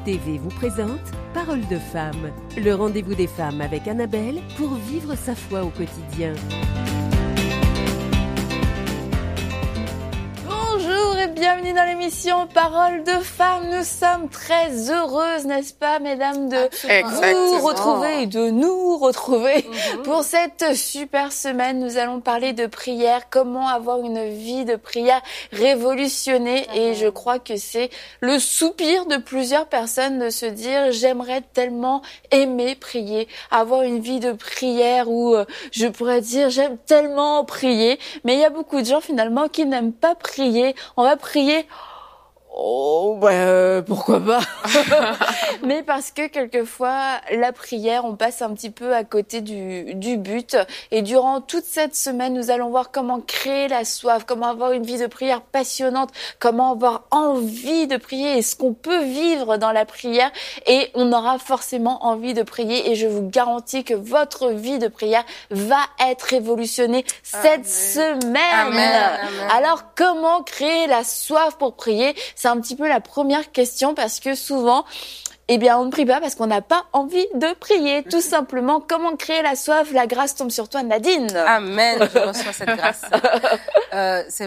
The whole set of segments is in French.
TV vous présente Parole de femme, le rendez-vous des femmes avec Annabelle pour vivre sa foi au quotidien. Bonjour et bienvenue dans l'émission Parole de femmes. Nous sommes très heureuses, n'est-ce pas, mesdames, de vous retrouver et de nous retrouver pour cette super semaine. Nous allons parler de prière, comment avoir une vie de prière révolutionnée. Et je crois que c'est le soupir de plusieurs personnes de se dire j'aimerais tellement aimer prier, avoir une vie de prière où je pourrais dire j'aime tellement prier. Mais il y a beaucoup de gens finalement qui n'aiment pas prier. On va prier, pourquoi pas. Mais parce que quelquefois, la prière, on passe un petit peu à côté du but. Et durant toute cette semaine, nous allons voir comment créer la soif, comment avoir une vie de prière passionnante, comment avoir envie de prier et ce qu'on peut vivre dans la prière. Et on aura forcément envie de prier. Et je vous garantis que votre vie de prière va être révolutionnée cette semaine. Amen. Alors, comment créer la soif pour prier? C'est un petit peu la première question parce que souvent, on ne prie pas parce qu'on n'a pas envie de prier. Tout simplement, comment créer la soif? La grâce tombe sur toi, Nadine. Amen, je reçois cette grâce. C'est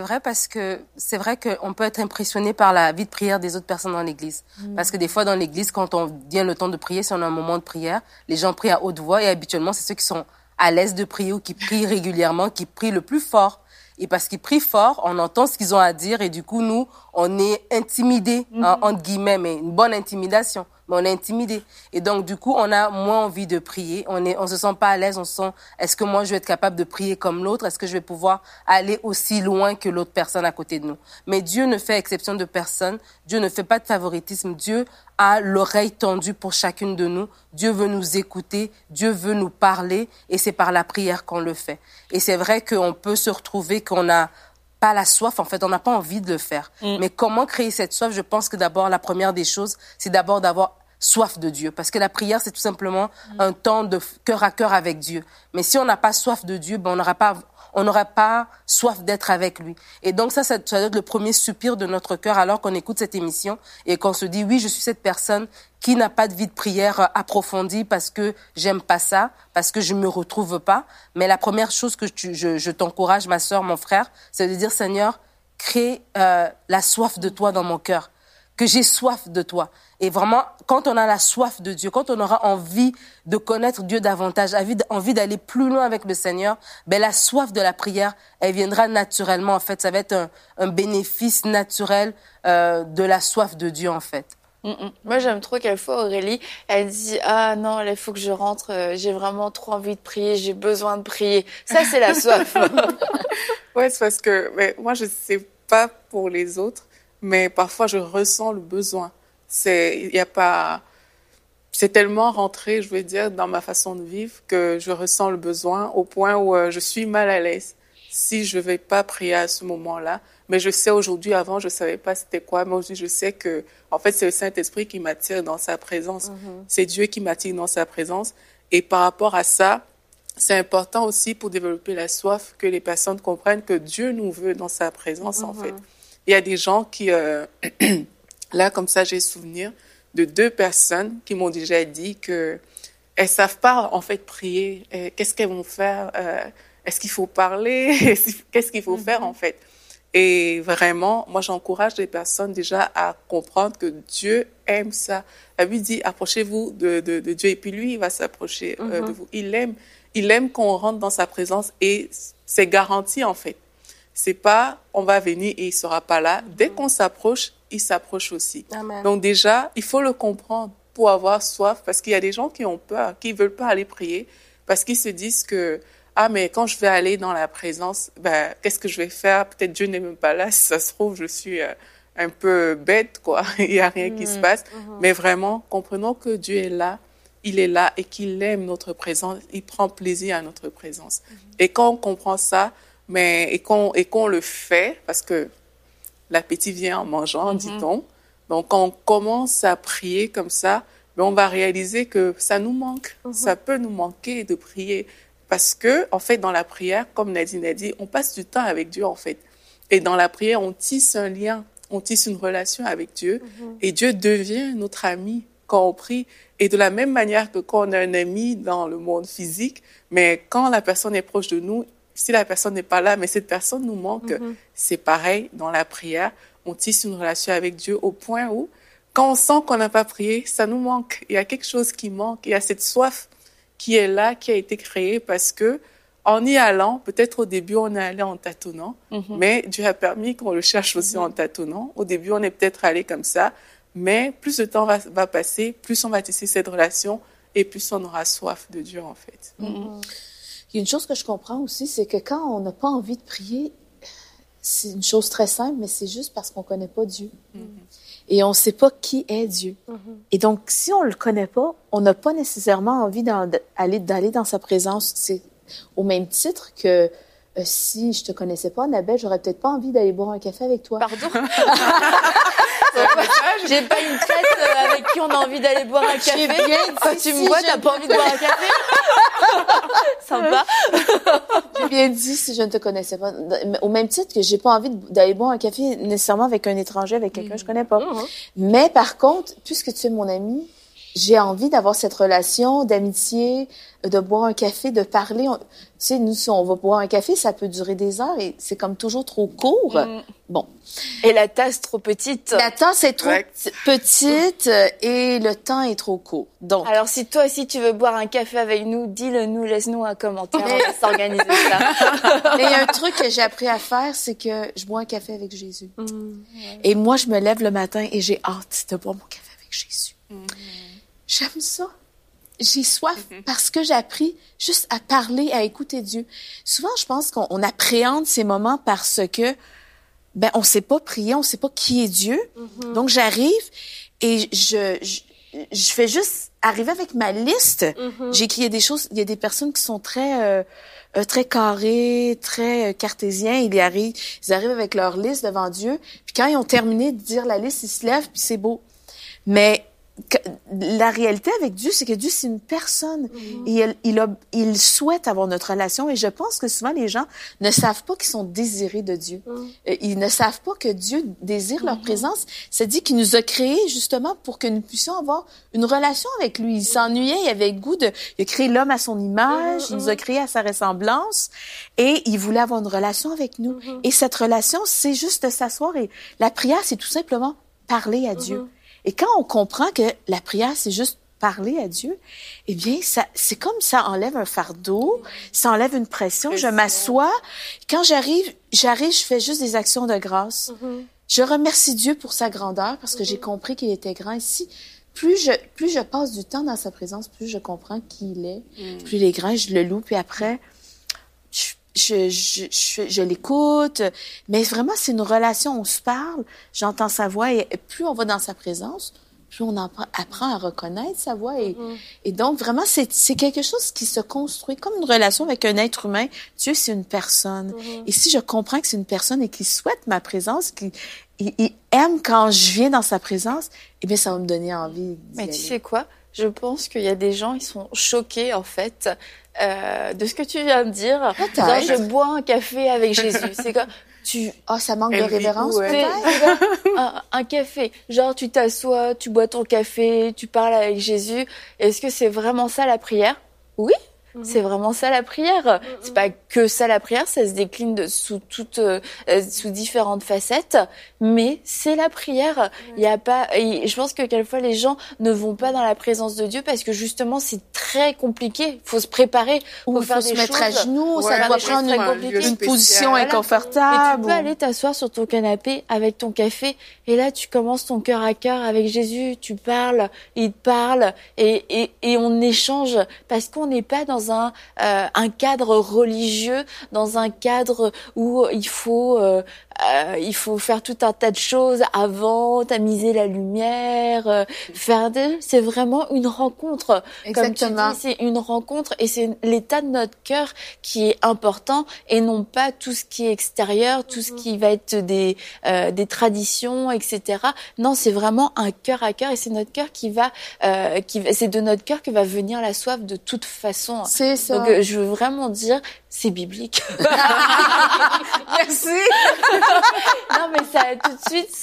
vrai qu'on peut être impressionné par la vie de prière des autres personnes dans l'église. Parce que des fois, dans l'église, quand on vient le temps de prier, si on a un moment de prière, les gens prient à haute voix et habituellement, c'est ceux qui sont à l'aise de prier ou qui prient régulièrement, qui prient le plus fort. Et parce qu'ils prient fort, on entend ce qu'ils ont à dire et du coup, nous, on est intimidés, entre guillemets, mais une bonne intimidation. Mais on est intimidés. Et donc, du coup, on a moins envie de prier. On se sent pas à l'aise. On se sent, est-ce que moi, je vais être capable de prier comme l'autre? Est-ce que je vais pouvoir aller aussi loin que l'autre personne à côté de nous? Mais Dieu ne fait exception de personne. Dieu ne fait pas de favoritisme. Dieu a l'oreille tendue pour chacune de nous. Dieu veut nous écouter. Dieu veut nous parler. Et c'est par la prière qu'on le fait. Et c'est vrai qu'on peut se retrouver qu'on a pas la soif, en fait, on n'a pas envie de le faire. Mais comment créer cette soif? Je pense que d'abord, la première des choses, c'est d'abord d'avoir soif de Dieu. Parce que la prière, c'est tout simplement un temps de cœur à cœur avec Dieu. Mais si on n'a pas soif de Dieu, on n'aura pas soif d'être avec lui. Et donc ça doit être le premier soupir de notre cœur alors qu'on écoute cette émission et qu'on se dit, oui, je suis cette personne qui n'a pas de vie de prière approfondie parce que j'aime pas ça, parce que je me retrouve pas. Mais la première chose que je t'encourage, ma sœur, mon frère, c'est de dire, Seigneur, crée la soif de toi dans mon cœur, que j'ai soif de toi. Et vraiment, quand on a la soif de Dieu, quand on aura envie de connaître Dieu davantage, envie d'aller plus loin avec le Seigneur, la soif de la prière, elle viendra naturellement, en fait. Ça va être un bénéfice naturel de la soif de Dieu, en fait. Moi, j'aime trop quelquefois Aurélie, elle dit « Ah non, il faut que je rentre, j'ai vraiment trop envie de prier, j'ai besoin de prier. » Ça, c'est la soif. Ouais, c'est parce que moi, je sais pas pour les autres, mais parfois, je ressens le besoin. C'est tellement rentré, je veux dire, dans ma façon de vivre que je ressens le besoin au point où je suis mal à l'aise si je vais pas prier à ce moment-là. Mais je sais aujourd'hui, avant, je savais pas c'était quoi. Mais aujourd'hui, je sais que, en fait, c'est le Saint-Esprit qui m'attire dans sa présence. C'est Dieu qui m'attire dans sa présence. Et par rapport à ça, c'est important aussi pour développer la soif que les personnes comprennent que Dieu nous veut dans sa présence, en fait. Il y a des gens qui, là, comme ça, j'ai souvenir de 2 personnes qui m'ont déjà dit que elles savent pas, en fait, prier. Qu'est-ce qu'elles vont faire? Est-ce qu'il faut parler? Qu'est-ce qu'il faut faire, en fait? Et vraiment, moi, j'encourage les personnes déjà à comprendre que Dieu aime ça. La Bible dit, approchez-vous de Dieu. Et puis lui, il va s'approcher de vous. Il aime qu'on rentre dans sa présence et c'est garanti, en fait. C'est pas, on va venir et il sera pas là. Dès qu'on s'approche, il s'approche aussi. Amen. Donc déjà, il faut le comprendre pour avoir soif parce qu'il y a des gens qui ont peur, qui veulent pas aller prier parce qu'ils se disent que mais quand je vais aller dans la présence, qu'est-ce que je vais faire? Peut-être Dieu n'est même pas là. Si ça se trouve, je suis un peu bête, quoi. Il y a rien qui se passe. Mais vraiment, comprenons que Dieu est là. Il est là et qu'il aime notre présence. Il prend plaisir à notre présence. Et quand on comprend ça, et qu'on le fait, parce que l'appétit vient en mangeant, dit-on. Donc, quand on commence à prier comme ça, on va réaliser que ça nous manque. Ça peut nous manquer de prier. Parce que, en fait, dans la prière, comme Nadine a dit, on passe du temps avec Dieu, en fait. Et dans la prière, on tisse un lien, on tisse une relation avec Dieu. Et Dieu devient notre ami. quand on prie. Et de la même manière que quand on a un ami dans le monde physique, mais quand la personne est proche de nous, si la personne n'est pas là, mais cette personne nous manque, c'est pareil dans la prière. On tisse une relation avec Dieu au point où, quand on sent qu'on n'a pas prié, ça nous manque. Il y a quelque chose qui manque. Il y a cette soif qui est là, qui a été créée parce que, en y allant, peut-être au début, on est allé en tâtonnant, mais Dieu a permis qu'on le cherche aussi en tâtonnant. Au début, on est peut-être allé comme ça, mais plus le temps va passer, plus on va tisser cette relation et plus on aura soif de Dieu, en fait. Il y a une chose que je comprends aussi, c'est que quand on n'a pas envie de prier, c'est une chose très simple, mais c'est juste parce qu'on ne connaît pas Dieu. Et on ne sait pas qui est Dieu. Et donc, si on ne le connaît pas, on n'a pas nécessairement envie d'aller dans sa présence. C'est au même titre que si je te connaissais pas, Annabelle, j'aurais peut-être pas envie d'aller boire un café avec toi. Pardon? J'ai pas une tête avec qui on a envie d'aller boire un café. Quand tu me vois, t'as pas envie de boire un café? Sympa. J'ai bien dit si je ne te connaissais pas. Au même titre que j'ai pas envie d'aller boire un café nécessairement avec un étranger, avec quelqu'un que je connais pas. Mais par contre, puisque tu es mon ami, j'ai envie d'avoir cette relation d'amitié, de boire un café, de parler. Tu sais, nous, si on va boire un café, ça peut durer des heures et c'est comme toujours trop court. Bon. Et la tasse trop petite. La tasse est trop petite et le temps est trop court. Donc. Alors, si toi aussi tu veux boire un café avec nous, dis-le nous, laisse-nous un commentaire. On va s'organiser ça. Mais il y a un truc que j'ai appris à faire, c'est que je bois un café avec Jésus. Et moi, je me lève le matin et j'ai hâte de boire mon café avec Jésus. J'aime ça. J'ai soif parce que j'ai appris juste à parler, à écouter Dieu. Souvent, je pense qu'on appréhende ces moments parce que, on sait pas prier, on sait pas qui est Dieu. Donc, j'arrive et je fais juste arriver avec ma liste. J'écris des choses, il y a des personnes qui sont très carrés, très cartésiens. Ils arrivent avec leur liste devant Dieu. Puis quand ils ont terminé de dire la liste, ils se lèvent puis c'est beau. Mais la réalité avec Dieu, c'est que Dieu, c'est une personne. Et il souhaite avoir notre relation. Et je pense que souvent, les gens ne savent pas qu'ils sont désirés de Dieu. Ils ne savent pas que Dieu désire leur présence. Ça dit qu'il nous a créés justement pour que nous puissions avoir une relation avec lui. Il s'ennuyait, il avait le goût il a créé l'homme à son image, il nous a créés à sa ressemblance. Et il voulait avoir une relation avec nous. Et cette relation, c'est juste de s'asseoir. Et la prière, c'est tout simplement parler à Dieu. Et quand on comprend que la prière, c'est juste parler à Dieu, eh bien, c'est comme ça enlève un fardeau, ça enlève une pression. Je m'assois. Quand j'arrive, je fais juste des actions de grâce. Je remercie Dieu pour sa grandeur parce que j'ai compris qu'il était grand. Ici, plus je passe du temps dans sa présence, plus je comprends qui il est. Plus il est grand, je le loue. Puis après, je l'écoute, mais vraiment, c'est une relation, on se parle, j'entends sa voix, et plus on va dans sa présence, plus on apprend à reconnaître sa voix. Et donc, vraiment, c'est quelque chose qui se construit comme une relation avec un être humain. Dieu, c'est une personne. Et si je comprends que c'est une personne et qu'il souhaite ma présence, il aime quand je viens dans sa présence, eh bien, ça va me donner envie d'y Mais aller. tu sais quoi? Je pense qu'il y a des gens, ils sont choqués, en fait, de ce que tu viens de dire. Genre, je bois un café avec Jésus. C'est quoi? Ça manque de révérence, peut-être? Un café. Genre, tu t'assois, tu bois ton café, tu parles avec Jésus. Est-ce que c'est vraiment ça la prière? Oui. C'est vraiment ça la prière. C'est pas que ça la prière, ça se décline sous différentes facettes, mais c'est la prière. Il y a pas, je pense que quelquefois les gens ne vont pas dans la présence de Dieu parce que justement c'est très compliqué. Faut se préparer, faut faire se mettre à genoux, ça doit prendre une position inconfortable. Mais tu peux aller t'asseoir sur ton canapé avec ton café et là tu commences ton cœur à cœur avec Jésus, tu parles, il te parle et on échange parce qu'on n'est pas dans un cadre religieux, dans un cadre où il faut faire tout un tas de choses avant, tamiser la lumière, c'est vraiment une rencontre. Exactement. Comme tu dis, c'est une rencontre et c'est l'état de notre cœur qui est important et non pas tout ce qui est extérieur, tout ce qui va être des traditions, etc. Non, c'est vraiment un cœur à cœur et c'est notre cœur c'est de notre cœur que va venir la soif de toute façon. C'est ça. Donc, je veux vraiment dire, c'est biblique. Merci. Non, mais ça, tout de suite,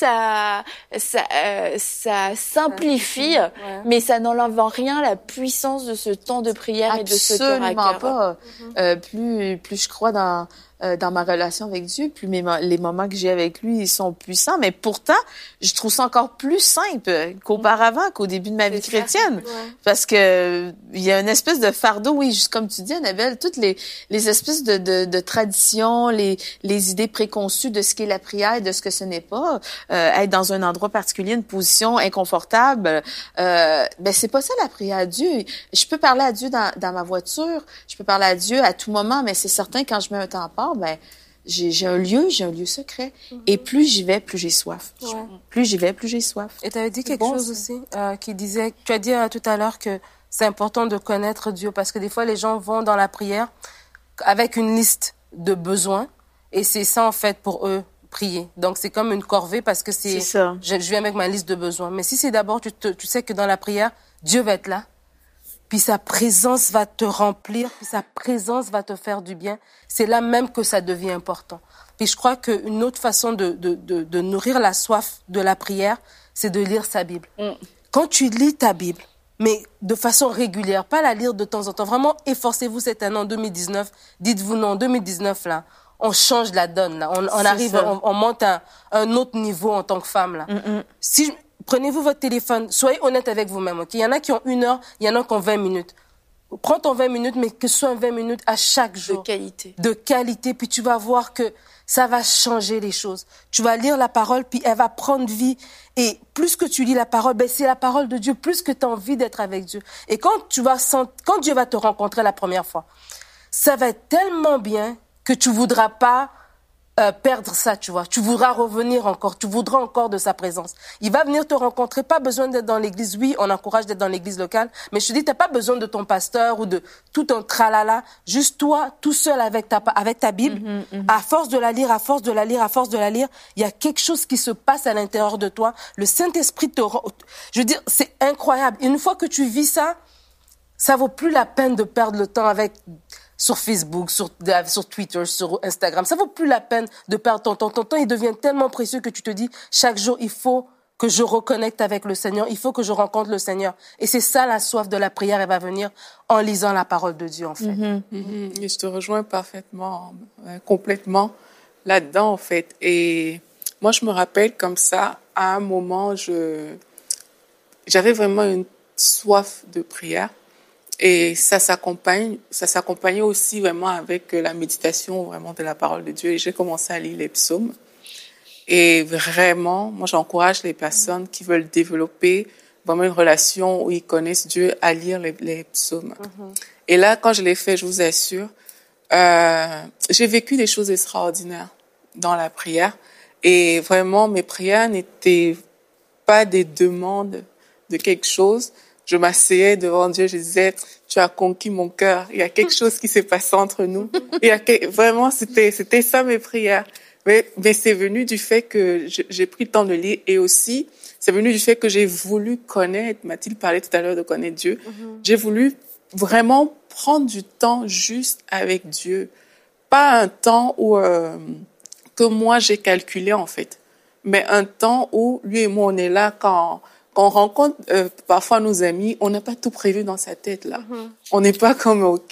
ça simplifie, mais ça n'enlève en rien la puissance de ce temps de prière et de ce cœur à cœur. Absolument pas. Plus je crois dans ma relation avec Dieu, plus les moments que j'ai avec lui, ils sont puissants. Mais pourtant, je trouve ça encore plus simple qu'auparavant, qu'au début de ma vie chrétienne. Ouais. Parce que il y a une espèce de fardeau, oui, juste comme tu dis, Annabelle, toutes les espèces de traditions, les idées préconçues de ce qu'est la prière, de ce que ce n'est pas, être dans un endroit particulier, une position inconfortable, ben c'est pas ça la prière à Dieu. Je peux parler à Dieu dans ma voiture, je peux parler à Dieu à tout moment, mais c'est certain quand je mets un temps à part, ben j'ai un lieu secret. Et plus j'y vais, plus j'ai soif. Ouais. Plus j'y vais, plus j'ai soif. Et tu avais dit quelque chose aussi qui disait, tu as dit tout à l'heure que c'est important de connaître Dieu parce que des fois les gens vont dans la prière avec une liste de besoins et c'est ça en fait pour eux prier. Donc c'est comme une corvée parce que c'est ça. Je viens avec ma liste de besoins. Mais si c'est d'abord tu sais que dans la prière Dieu va être là. Puis sa présence va te remplir, puis sa présence va te faire du bien. C'est là même que ça devient important. Puis je crois qu'une autre façon de nourrir la soif de la prière, c'est de lire sa Bible. Quand tu lis ta Bible, mais de façon régulière, pas la lire de temps en temps, vraiment efforcez-vous cette année en 2019, dites-vous non, en 2019 là, on change la donne là, on arrive, on monte à un autre niveau en tant que femme là. Prenez-vous votre téléphone, soyez honnête avec vous-même, ok? Il y en a qui ont 1 heure, il y en a qui ont 20 minutes. Prends ton 20 minutes, mais que ce soit 20 minutes à chaque jour. De qualité. De qualité, puis tu vas voir que ça va changer les choses. Tu vas lire la parole, puis elle va prendre vie. Et plus que tu lis la parole, ben c'est la parole de Dieu, plus que tu as envie d'être avec Dieu. Et quand Dieu va te rencontrer la première fois, ça va être tellement bien que tu voudras pas perdre ça, tu vois. Tu voudras revenir encore, tu voudras encore de sa présence. Il va venir te rencontrer, pas besoin d'être dans l'église. Oui, on encourage d'être dans l'église locale, mais je te dis, t'as pas besoin de ton pasteur ou de tout un tralala. Juste toi, tout seul avec ta Bible. À force de la lire, il y a quelque chose qui se passe à l'intérieur de toi. Le Saint-Esprit je veux dire, c'est incroyable. Une fois que tu vis ça, ça vaut plus la peine de perdre le temps sur Facebook, sur Twitter, sur Instagram. Ça vaut plus la peine de perdre ton temps. Ton temps, il devient tellement précieux que tu te dis, chaque jour, il faut que je reconnecte avec le Seigneur. Il faut que je rencontre le Seigneur. Et c'est ça, la soif de la prière. Elle va venir en lisant la parole de Dieu, en fait. Et je te rejoins parfaitement, complètement là-dedans, en fait. Et moi, je me rappelle comme ça, à un moment, j'avais vraiment une soif de prière. Et ça s'accompagnait aussi vraiment avec la méditation vraiment de la parole de Dieu. Et j'ai commencé à lire les psaumes. Et vraiment, moi, j'encourage les personnes qui veulent développer vraiment une relation où ils connaissent Dieu à lire les psaumes. Et là, quand je l'ai fait, je vous assure, j'ai vécu des choses extraordinaires dans la prière. Et vraiment, mes prières n'étaient pas des demandes de quelque chose. Je m'asseyais devant Dieu, je disais, tu as conquis mon cœur. Il y a quelque chose qui s'est passé entre nous. Vraiment, c'était ça mes prières. Mais c'est venu du fait que j'ai pris le temps de lire et aussi, c'est venu du fait que j'ai voulu connaître, Mathilde parlait tout à l'heure de connaître Dieu. J'ai voulu vraiment prendre du temps juste avec Dieu. Pas un temps où, que moi j'ai calculé en fait, mais un temps où lui et moi on est là quand on rencontre parfois nos amis, on n'a pas tout prévu dans sa tête là. On n'est pas comme OK,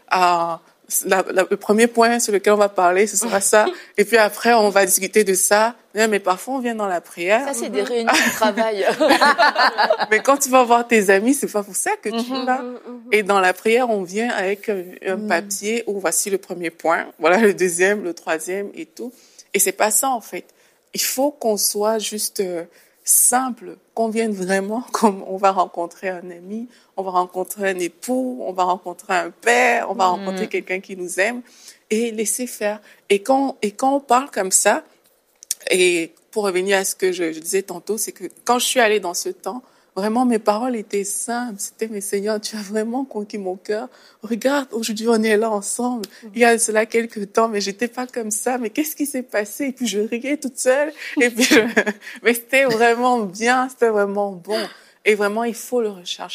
le premier point sur lequel on va parler, ce sera ça, et puis après on va discuter de ça. Mais parfois on vient dans la prière. Ça c'est des réunions de travail. Mais quand tu vas voir tes amis, c'est pas pour ça que tu es là. Et dans la prière, on vient avec un papier où voici le premier point, voilà le deuxième, le troisième et tout. Et c'est pas ça en fait. Il faut qu'on soit juste simple, qu'on vienne vraiment comme on va rencontrer un ami, on va rencontrer un époux, on va rencontrer un père, on va rencontrer quelqu'un qui nous aime et laisser faire. Et quand on parle comme ça, et pour revenir à ce que je disais tantôt, c'est que quand je suis allée dans ce temps, vraiment mes paroles étaient simples. C'était, mais Seigneur, tu as vraiment conquis mon cœur. Regarde, aujourd'hui on est là ensemble. Il y a cela quelques temps, mais j'étais pas comme ça. Mais qu'est-ce qui s'est passé? Et puis je riais toute seule. Et puis mais c'était vraiment bien, c'était vraiment bon. Et vraiment, il faut le rechercher.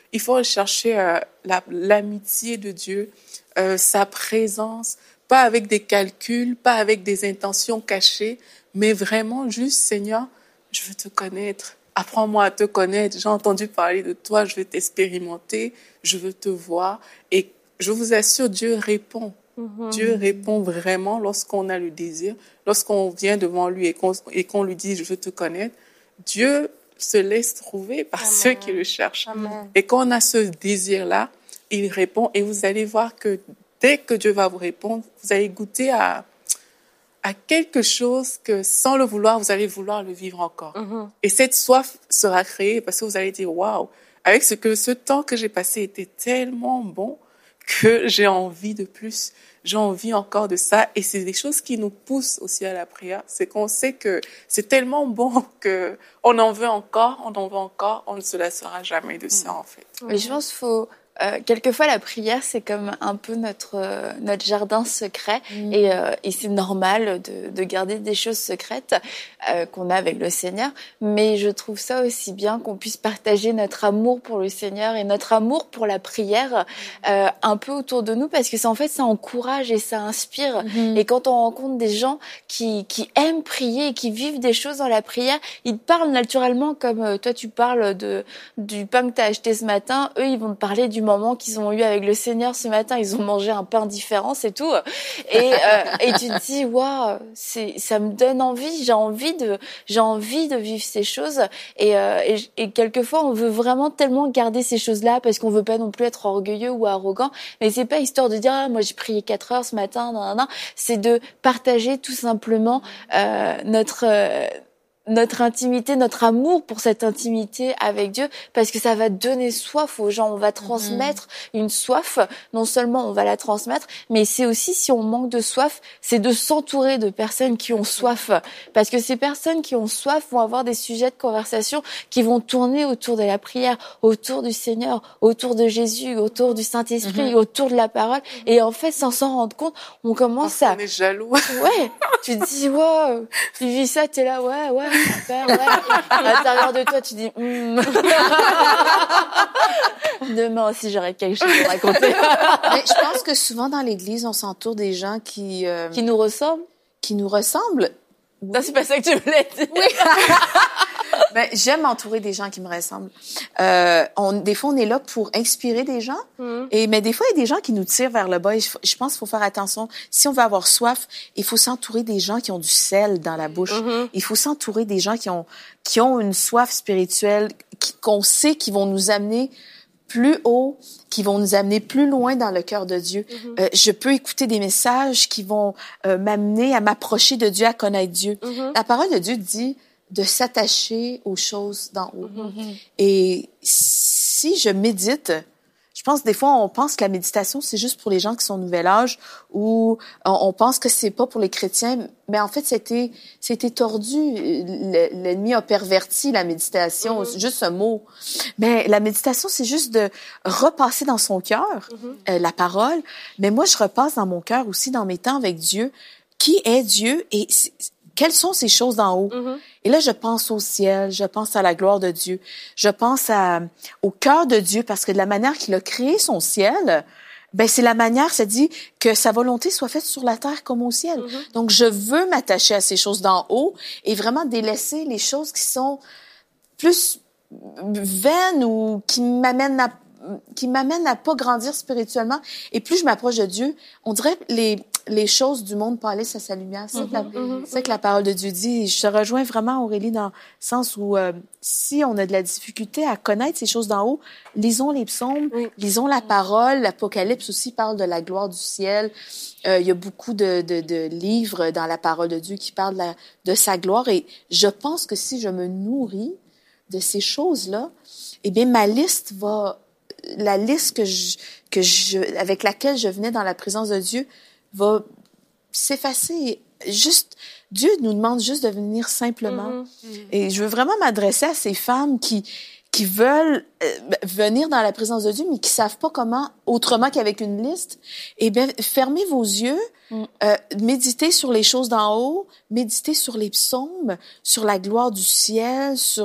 Il faut rechercher l'amitié de Dieu, sa présence, pas avec des calculs, pas avec des intentions cachées, mais vraiment juste, Seigneur, je veux te connaître. Apprends-moi à te connaître. J'ai entendu parler de toi, je veux t'expérimenter, je veux te voir. Et je vous assure, Dieu répond. Dieu répond vraiment lorsqu'on a le désir, lorsqu'on vient devant lui et qu'on lui dit « je veux te connaître ». Dieu se laisse trouver par ceux qui le cherchent. Amen. Et quand on a ce désir-là, il répond et vous allez voir que dès que Dieu va vous répondre, vous allez goûter à quelque chose que sans le vouloir, vous allez vouloir le vivre encore. Et cette soif sera créée parce que vous allez dire « waouh, avec ce temps que j'ai passé était tellement bon que j'ai envie de plus. J'ai envie encore de ça. » Et c'est des choses qui nous poussent aussi à la prière. C'est qu'on sait que c'est tellement bon que on en veut encore, on ne se lassera jamais de ça, en fait. Mais je pense qu'il faut... quelquefois, la prière, c'est comme un peu notre jardin secret. Et c'est normal de garder des choses secrètes qu'on a avec le Seigneur. Mais je trouve ça aussi bien qu'on puisse partager notre amour pour le Seigneur et notre amour pour la prière un peu autour de nous, parce que ça, en fait, ça encourage et ça inspire. Et quand on rencontre des gens qui aiment prier et qui vivent des choses dans la prière, ils parlent naturellement comme toi, tu parles du pain que tu as acheté ce matin. Eux, ils vont te parler du moment qu'ils ont eu avec le Seigneur ce matin. Ils ont mangé un pain différent, c'est tout. Et tu te dis, waouh, ça me donne envie. J'ai envie de vivre ces choses. Et quelquefois, on veut vraiment tellement garder ces choses-là parce qu'on veut pas non plus être orgueilleux ou arrogant. Mais c'est pas histoire de dire, ah, moi, j'ai prié 4 heures ce matin, non. C'est de partager tout simplement, notre intimité, notre amour pour cette intimité avec Dieu, parce que ça va donner soif aux gens. On va transmettre une soif. Non seulement on va la transmettre, mais c'est aussi, si on manque de soif, c'est de s'entourer de personnes qui ont soif. Parce que ces personnes qui ont soif vont avoir des sujets de conversation qui vont tourner autour de la prière, autour du Seigneur, autour de Jésus, autour du Saint-Esprit, autour de la parole. Et en fait, sans s'en rendre compte, on commence à... On est jaloux. Ouais. Tu te dis, wow, tu vis ça, t'es là, ouais. Super, ouais. À l'intérieur de toi, tu dis demain aussi j'aurai quelque chose à raconter. Mais je pense que souvent dans l'Église, on s'entoure des gens qui nous ressemblent. Qui nous ressemblent. Oui. Non, c'est pas ça que tu voulais dire. Oui. Ben, j'aime m'entourer des gens qui me ressemblent. Des fois, on est là pour inspirer des gens, mais des fois, il y a des gens qui nous tirent vers le bas. Et je pense qu'il faut faire attention. Si on veut avoir soif, il faut s'entourer des gens qui ont du sel dans la bouche. Il faut s'entourer des gens qui ont une soif spirituelle, qu'on sait qui vont nous amener plus haut, qui vont nous amener plus loin dans le cœur de Dieu. Je peux écouter des messages qui vont m'amener à m'approcher de Dieu, à connaître Dieu. La parole de Dieu dit de s'attacher aux choses d'en haut. Et si je médite, je pense des fois on pense que la méditation c'est juste pour les gens qui sont au nouvel âge, ou on pense que c'est pas pour les chrétiens, mais en fait c'était tordu. L'ennemi a perverti la méditation, c'est juste un mot. Mais la méditation c'est juste de repasser dans son cœur la parole, mais moi je repasse dans mon cœur aussi dans mes temps avec Dieu. Qui est Dieu et quelles sont ces choses d'en haut? Et là, je pense au ciel, je pense à la gloire de Dieu, je pense au cœur de Dieu, parce que de la manière qu'il a créé son ciel, ben c'est la manière, ça dit que sa volonté soit faite sur la terre comme au ciel. Donc, je veux m'attacher à ces choses d'en haut et vraiment délaisser les choses qui sont plus vaines ou qui m'amènent à pas grandir spirituellement. Et plus je m'approche de Dieu, on dirait les choses du monde pâlissent à sa lumière. C'est que la parole de Dieu dit. Je te rejoins vraiment, Aurélie, dans le sens où si on a de la difficulté à connaître ces choses d'en haut, lisons les psaumes, lisons la parole. L'Apocalypse aussi parle de la gloire du ciel. Il y a beaucoup de livres dans la parole de Dieu qui parlent de sa gloire. Et je pense que si je me nourris de ces choses-là, eh bien, la liste avec laquelle je venais dans la présence de Dieu va s'effacer. Juste, Dieu nous demande juste de venir simplement. Et je veux vraiment m'adresser à ces femmes qui veulent venir dans la présence de Dieu, mais qui savent pas comment, autrement qu'avec une liste. Eh bien, fermez vos yeux, méditez sur les choses d'en haut, méditez sur les psaumes, sur la gloire du ciel, sur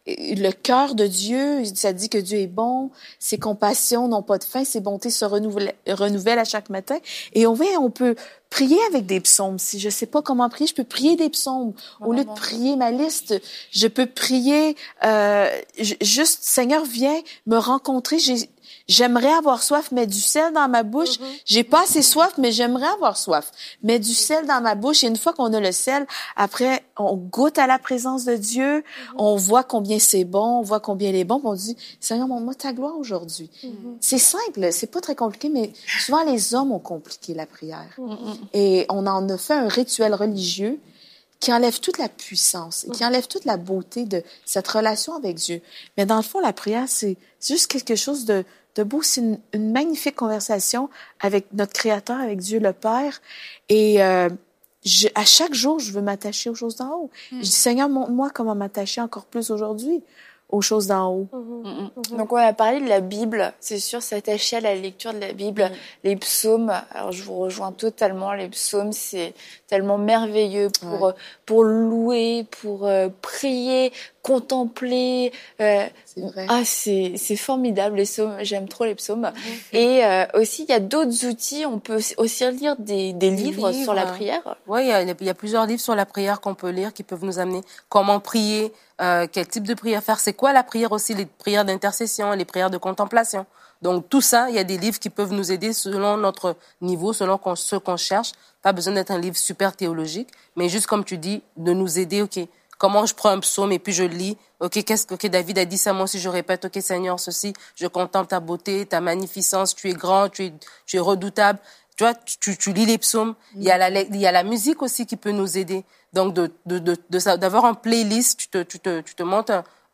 le cœur de Dieu, ça dit que Dieu est bon, ses compassions n'ont pas de fin, ses bontés se renouvellent à chaque matin. Et on peut prier avec des psaumes. Si je sais pas comment prier, je peux prier des psaumes. Au lieu de prier ma liste, je peux prier juste, Seigneur, viens me rencontrer. J'aimerais avoir soif, mets du sel dans ma bouche. J'ai pas assez soif, mais j'aimerais avoir soif. Mets du sel dans ma bouche. Et une fois qu'on a le sel, après, on goûte à la présence de Dieu. On voit combien c'est bon, on voit combien il est bon. Puis on dit, Seigneur, montre-moi ta gloire aujourd'hui. C'est simple, c'est pas très compliqué, mais souvent les hommes ont compliqué la prière. Et on en a fait un rituel religieux qui enlève toute la puissance et qui enlève toute la beauté de cette relation avec Dieu. Mais dans le fond, la prière, c'est juste quelque chose de beau. C'est une magnifique conversation avec notre Créateur, avec Dieu le Père. Et à chaque jour, je veux m'attacher aux choses d'en haut. Je dis, Seigneur, montre-moi comment m'attacher encore plus aujourd'hui aux choses d'en haut. Donc, on a parlé de la Bible. C'est sûr, s'attacher à la lecture de la Bible. Les psaumes, alors je vous rejoins totalement. Les psaumes, c'est tellement merveilleux pour louer, pour prier, contempler. C'est vrai. Ah, c'est formidable, les psaumes. J'aime trop les psaumes. Et aussi, il y a d'autres outils. On peut aussi lire des livres sur la prière. Oui, il y a plusieurs livres sur la prière qu'on peut lire qui peuvent nous amener comment prier, quel type de prière faire. C'est quoi la prière aussi, les prières d'intercession, les prières de contemplation. Donc tout ça, il y a des livres qui peuvent nous aider selon notre niveau, selon ce qu'on cherche. Pas besoin d'être un livre super théologique, mais juste comme tu dis, de nous aider. Ok, comment je prends un psaume et puis je le lis. Ok, David a dit ça, moi aussi je répète. Ok, Seigneur, ceci, je contemple ta beauté, ta magnificence. Tu es grand, tu es redoutable. Tu vois, tu lis les psaumes. Il y a la musique aussi qui peut nous aider. Donc d'avoir un playlist, tu te montes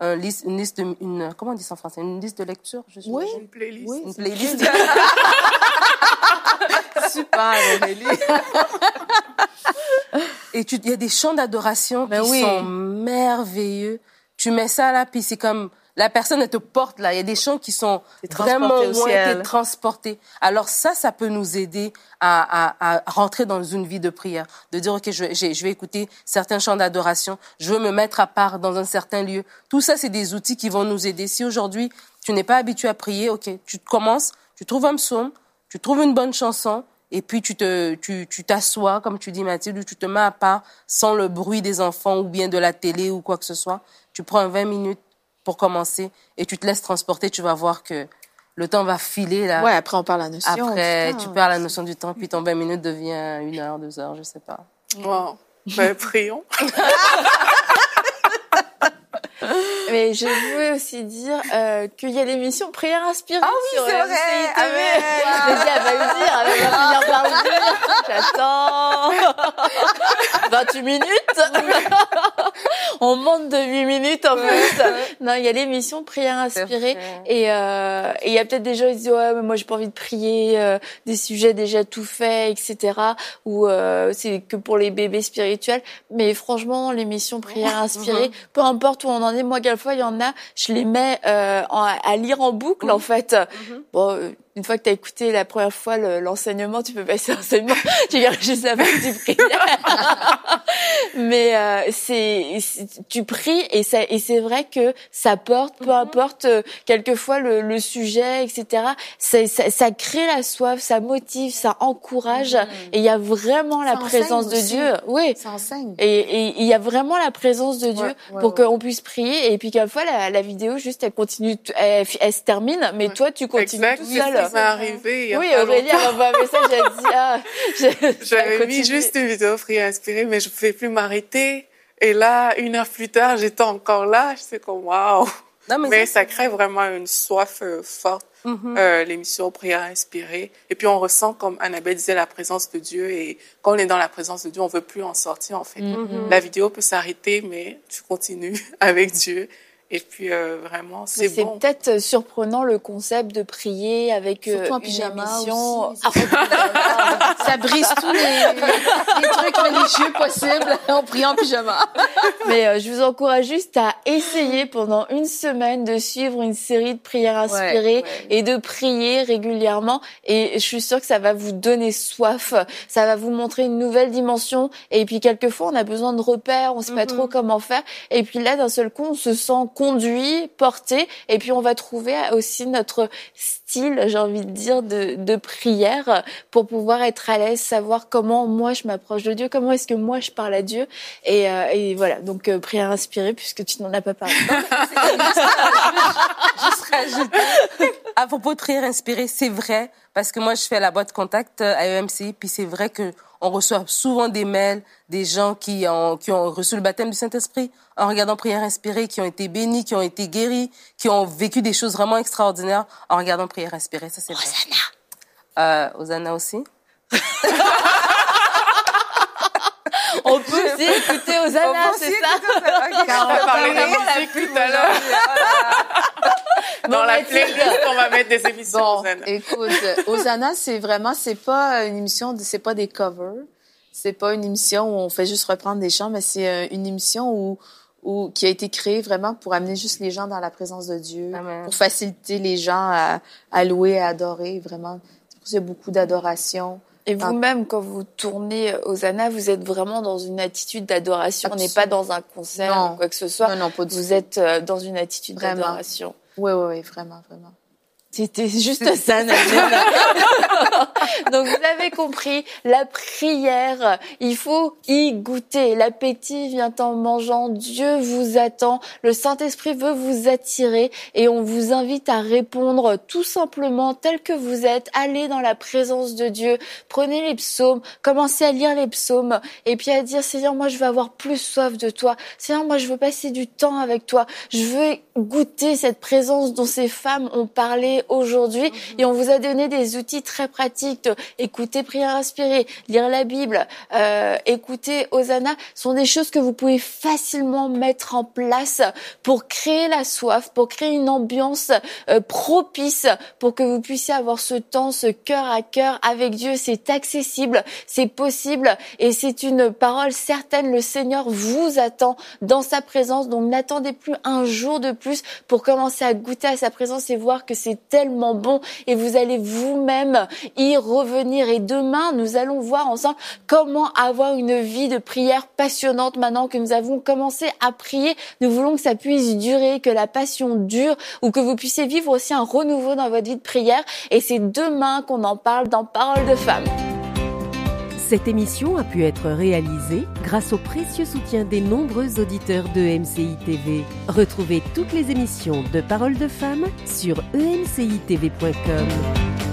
comment on dit ça en français? Une liste de lecture, je suis. Oui. Une playlist. Oui, Une playlist. Super, Aurélie. Et il y a des chants d'adoration qui sont merveilleux. Tu mets ça là, puis c'est comme la personne elle te porte là. Il y a des chants qui sont vraiment loin, transportés. Alors ça peut nous aider à rentrer dans une vie de prière, de dire ok, je vais écouter certains chants d'adoration, je veux me mettre à part dans un certain lieu. Tout ça c'est des outils qui vont nous aider. Si aujourd'hui tu n'es pas habitué à prier, ok, tu commences, tu trouves un psaume, tu trouves une bonne chanson. Et puis tu t'assois, comme tu dis Mathilde, ou tu te mets à part sans le bruit des enfants ou bien de la télé ou quoi que ce soit. Tu prends 20 minutes pour commencer et tu te laisses transporter. Tu vas voir que le temps va filer là. Ouais, après on perd la notion. Après, tu perds la notion du temps, puis ton 20 minutes devient 1 heure, 2 heures, je sais pas. Wow. Ben, prions. Mais je veux aussi dire qu'il y a l'émission Prière inspirée. Ah oui, sur c'est vrai. Je me dis, elle va le dire, elle va finir par le dire. J'attends. 28 minutes. On monte de 8 minutes en plus. Non, il y a l'émission Prière inspirée. Et il y a peut-être des gens qui disent, ouais, mais moi j'ai pas envie de prier des sujets déjà tout faits, etc. Ou c'est que pour les bébés spirituels. Mais franchement, l'émission Prière inspirée, peu importe où on en est, moi, quelquefois, il y en a, je les mets à lire en boucle, en fait. Bon, une fois que tu as écouté la première fois l'enseignement, tu peux passer l'enseignement, tu gardes juste la partie prière. Mais tu pries et c'est vrai que ça porte, peu importe quelquefois le sujet, etc. Ça crée la soif, ça motive, ça encourage. Et il y a vraiment la présence de Dieu. Oui. Ça enseigne. Et il y a vraiment la présence de Dieu pour qu'on puisse prier. Et puis quelquefois la vidéo juste elle continue, elle se termine, mais toi tu continues tout seul. Ça m'est arrivé. Oui, Aurélie a envoyé un message, elle dit j'avais mis juste une vidéo prière inspirée, mais je pouvais plus m'arrêter. Et là, 1 heure plus tard, j'étais encore là. J'étais comme waouh. Mais ça crée vraiment une soif forte. L'émission Prière inspirée. Et puis on ressent, comme Annabelle disait, la présence de Dieu. Et quand on est dans la présence de Dieu, on veut plus en sortir en fait. La vidéo peut s'arrêter, mais tu continues avec Dieu. Et puis vraiment, c'est bon. C'est peut-être surprenant le concept de prier avec surtout en une pyjama émission. Aussi, ça brise tous les trucs religieux possibles en priant en pyjama. Mais je vous encourage juste à essayer pendant 1 semaine de suivre une série de prières inspirées et de prier régulièrement. Et je suis sûre que ça va vous donner soif. Ça va vous montrer une nouvelle dimension. Et puis quelquefois, on a besoin de repères, on sait pas trop comment faire. Et puis là, d'un seul coup, on se sent conduit, porté, et puis on va trouver aussi notre style, j'ai envie de dire, de prière pour pouvoir être à l'aise, savoir comment moi je m'approche de Dieu, comment est-ce que moi je parle à Dieu, et voilà. Donc prière inspirée, puisque tu n'en as pas parlé. Juste rajouter, à propos de prière inspirée, c'est vrai, parce que moi je fais la boîte contact à EMCI, puis c'est vrai que on reçoit souvent des mails des gens qui ont reçu le baptême du Saint-Esprit en regardant prière inspirée, qui ont été bénis, qui ont été guéris, qui ont vécu des choses vraiment extraordinaires en regardant prière inspirée. Ça, c'est vrai. Hosanna aussi. On peut aussi écouter Hosanna, c'est ça? Car on va parler de la musique tout à l'heure. Dans la playlist, on va mettre des émissions Hosanna. Écoute, Hosanna, c'est pas une émission, c'est pas des covers. C'est pas une émission où on fait juste reprendre des chants, mais c'est une émission qui a été créée vraiment pour amener juste les gens dans la présence de Dieu, Amen. Pour faciliter les gens à louer, à adorer, vraiment. C'est pour ça qu'il y a beaucoup d'adoration. Et vous-même, quand vous tournez Hosanna, vous êtes vraiment dans une attitude d'adoration. On n'est pas dans un concert ou quoi que ce soit. Non, pas du tout. Vous êtes dans une attitude d'adoration. Oui, vraiment. C'était juste ça, Nadine. Donc, vous avez compris, la prière, il faut y goûter. L'appétit vient en mangeant. Dieu vous attend. Le Saint-Esprit veut vous attirer et on vous invite à répondre tout simplement tel que vous êtes. Allez dans la présence de Dieu. Prenez les psaumes. Commencez à lire les psaumes et puis à dire, Seigneur, moi, je veux avoir plus soif de toi. Seigneur, moi, je veux passer du temps avec toi. Je veux goûter cette présence dont ces femmes ont parlé aujourd'hui, et on vous a donné des outils très pratiques. Écouter prière inspirée, lire la Bible, écouter Hosanna, sont des choses que vous pouvez facilement mettre en place pour créer la soif, pour créer une ambiance propice, pour que vous puissiez avoir ce temps, ce cœur à cœur avec Dieu. C'est accessible, c'est possible, et c'est une parole certaine. Le Seigneur vous attend dans sa présence, donc n'attendez plus un jour de plus pour commencer à goûter à sa présence et voir que c'est tellement bon, et vous allez vous-même y revenir. Et demain, nous allons voir ensemble comment avoir une vie de prière passionnante. Maintenant que nous avons commencé à prier, nous voulons que ça puisse durer, que la passion dure, ou que vous puissiez vivre aussi un renouveau dans votre vie de prière. Et c'est demain qu'on en parle dans Paroles de Femmes. Cette émission a pu être réalisée grâce au précieux soutien des nombreux auditeurs de MCI TV. Retrouvez toutes les émissions de Paroles de Femmes sur emcitv.com.